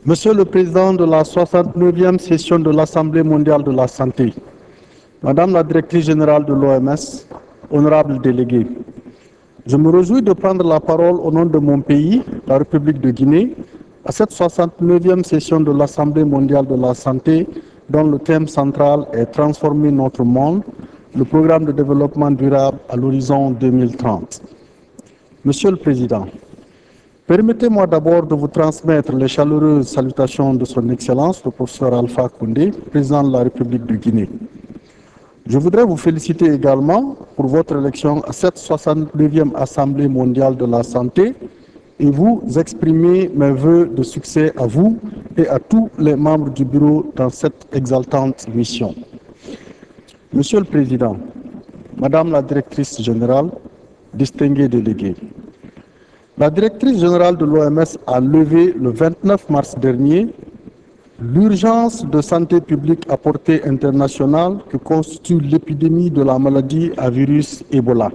Monsieur le Président de la 69e session de l'Assemblée mondiale de la santé, Madame la Directrice générale de l'OMS, honorables délégués, je me réjouis de prendre la parole au nom de mon pays, la République de Guinée, à cette 69e session de l'Assemblée mondiale de la santé, dont le thème central est Transformer notre monde, le programme de développement durable à l'horizon 2030. Monsieur le Président, permettez-moi d'abord de vous transmettre les chaleureuses salutations de son Excellence, le professeur Alpha Condé, président de la République de Guinée. Je voudrais vous féliciter également pour votre élection à cette 69e Assemblée mondiale de la santé et vous exprimer mes vœux de succès à vous et à tous les membres du bureau dans cette exaltante mission. Monsieur le Président, Madame la Directrice générale, distingués délégués, la Directrice générale de l'OMS a levé le 29 mars dernier l'urgence de santé publique à portée internationale que constitue l'épidémie de la maladie à virus Ebola.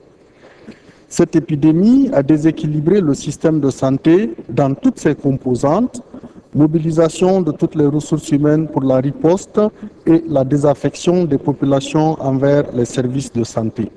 Cette épidémie a déséquilibré le système de santé dans toutes ses composantes, mobilisation de toutes les ressources humaines pour la riposte et la désaffection des populations envers les services de santé.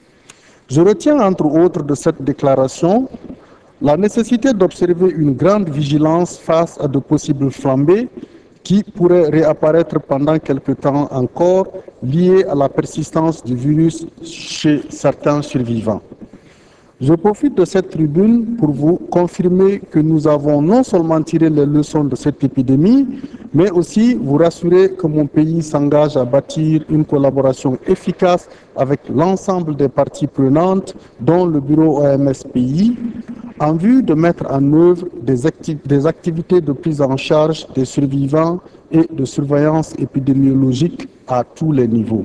Je retiens entre autres de cette déclaration la nécessité d'observer une grande vigilance face à de possibles flambées qui pourraient réapparaître pendant quelque temps encore liées à la persistance du virus chez certains survivants. Je profite de cette tribune pour vous confirmer que nous avons non seulement tiré les leçons de cette épidémie, mais aussi vous rassurer que mon pays s'engage à bâtir une collaboration efficace avec l'ensemble des parties prenantes, dont le bureau OMS pays, en vue de mettre en œuvre des activités de prise en charge des survivants et de surveillance épidémiologique à tous les niveaux.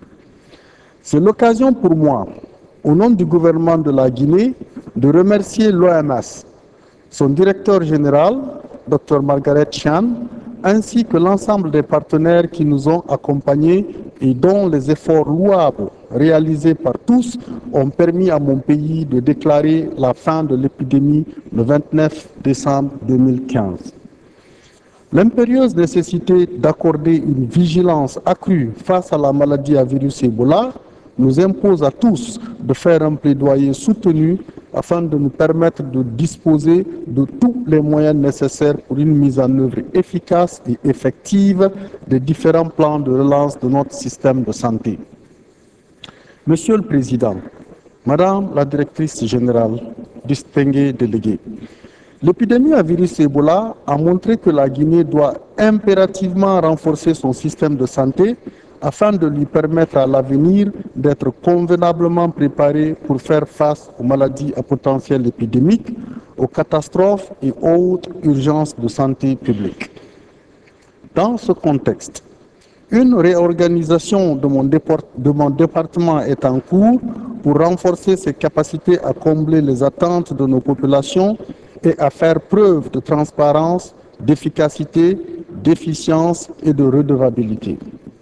C'est l'occasion pour moi, au nom du gouvernement de la Guinée, de remercier l'OMS, son directeur général, Dr Margaret Chan, ainsi que l'ensemble des partenaires qui nous ont accompagnés et dont les efforts louables réalisés par tous ont permis à mon pays de déclarer la fin de l'épidémie le 29 décembre 2015. L'impérieuse nécessité d'accorder une vigilance accrue face à la maladie à virus Ebola nous impose à tous de faire un plaidoyer soutenu afin de nous permettre de disposer de tous les moyens nécessaires pour une mise en œuvre efficace et effective des différents plans de relance de notre système de santé. Monsieur le Président, Madame la Directrice générale, distingués délégués, l'épidémie à virus Ebola a montré que la Guinée doit impérativement renforcer son système de santé afin de lui permettre à l'avenir d'être convenablement préparé pour faire face aux maladies à potentiel épidémique, aux catastrophes et autres urgences de santé publique. Dans ce contexte, une réorganisation de mon département est en cours pour renforcer ses capacités à combler les attentes de nos populations et à faire preuve de transparence, d'efficacité, d'efficience et de redevabilité.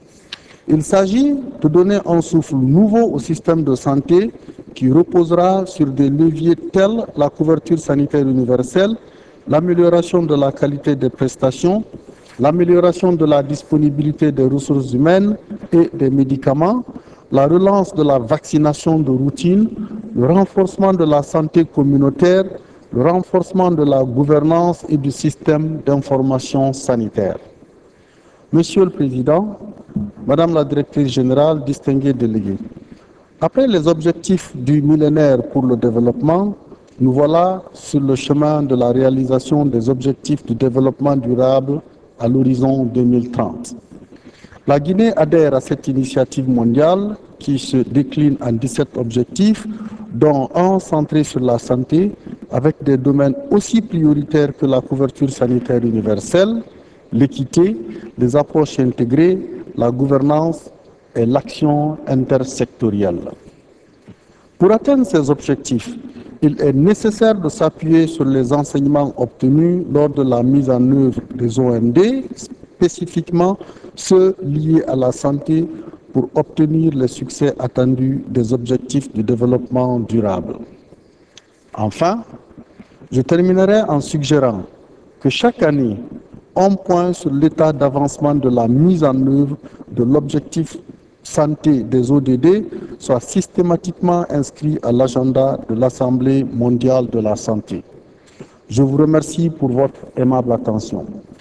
Il s'agit de donner un souffle nouveau au système de santé qui reposera sur des leviers tels la couverture sanitaire universelle, l'amélioration de la qualité des prestations, l'amélioration de la disponibilité des ressources humaines et des médicaments, la relance de la vaccination de routine, le renforcement de la santé communautaire, le renforcement de la gouvernance et du système d'information sanitaire. Monsieur le Président, Madame la Directrice générale, distingués délégués, après les objectifs du millénaire pour le développement, nous voilà sur le chemin de la réalisation des objectifs du développement durable à l'horizon 2030. La Guinée adhère à cette initiative mondiale qui se décline en 17 objectifs, dont un centré sur la santé, avec des domaines aussi prioritaires que la couverture sanitaire universelle, l'équité, les approches intégrées, la gouvernance et l'action intersectorielle. Pour atteindre ces objectifs, il est nécessaire de s'appuyer sur les enseignements obtenus lors de la mise en œuvre des OND, spécifiquement ceux liés à la santé, pour obtenir les succès attendus des objectifs du développement durable. Enfin, je terminerai en suggérant que chaque année, un point sur l'état d'avancement de la mise en œuvre de l'objectif santé des ODD soit systématiquement inscrit à l'agenda de l'Assemblée mondiale de la santé. Je vous remercie pour votre aimable attention.